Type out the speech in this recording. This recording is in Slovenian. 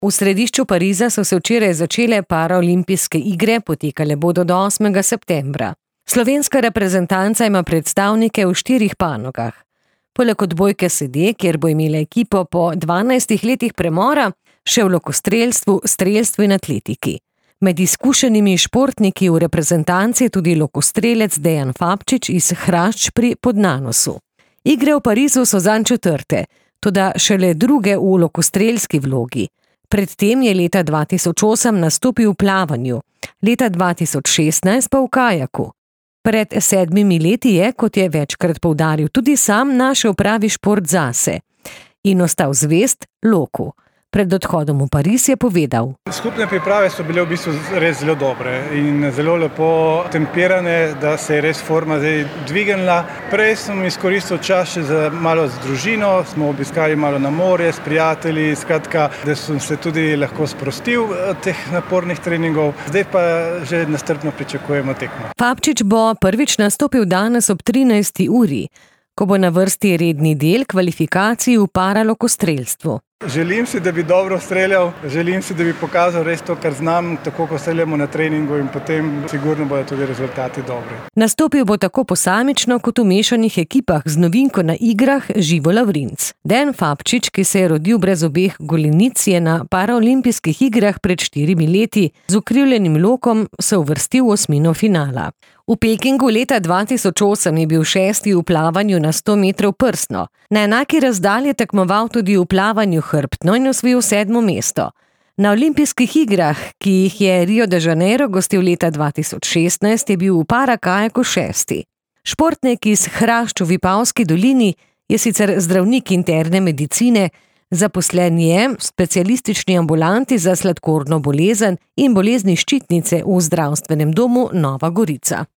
V središču Pariza so se včeraj začele paraolimpijske igre, potekale bodo do 8. septembra. Slovenska reprezentanca ima predstavnike v 4 panogah. Poleg odbojke sede, kjer bo imela ekipo po 12 letih premora, še v lokostrelstvu, strelstvu in atletiki. Med izkušenimi športniki v reprezentanci je tudi lokostrelec Dejan Fabčič iz Hrašč pri Podnanosu. Igre v Parizu so zanj 4., toda šele 2. v lokostrelski vlogi. Predtem je leta 2008 nastopil v plavanju, leta 2016 pa v kajaku. Pred 7 leti je, kot je večkrat poudaril, tudi sam našel pravi šport zase in ostal zvest loku. Pred odhodom v Pariz je povedal: Skupne priprave so bile v bistvu res zelo dobre in zelo lepo tempirane, da se je res forma zdaj dvignila. Prej sem izkoristil čas še za malo z družino, smo obiskali malo na morje s prijatelji, skratka, da sem se tudi lahko sprostil od teh napornih treningov. Zdaj pa že nestrpno pričakujemo tekmo. Fabčič bo prvič nastopil danes ob 13. uri, ko bo na vrsti redni del kvalifikacij v paralokostrelstvu. Želim si, da bi dobro streljal, želim si, da bi pokazal res to, kar znam, tako ko streljamo na treningu in potem sigurno bodo tudi rezultati dobri. Nastopil bo tako posamično kot v mešanih ekipah z novinko na igrah Živo Lavrinc. Dejan Fabčič, ki se je rodil brez obeh golenic, je na paraolimpijskih igrah pred 4 leti z ukrivljenim lokom se uvrstil v osmino finala. V Pekingu leta 2008 je bil 6. v plavanju na 100 metrov prsno. Na enaki razdalji je tekmoval tudi v plavanju hrbtno in osvojil 7. mesto. Na olimpijskih igrah, ki jih je Rio de Janeiro gostil leta 2016, je bil v parakajaku 6. Športnik iz Hrašč v Vipavski dolini je sicer zdravnik interne medicine, zaposlen je v specialistični ambulanti za sladkorno bolezen in bolezni ščitnice v zdravstvenem domu Nova Gorica.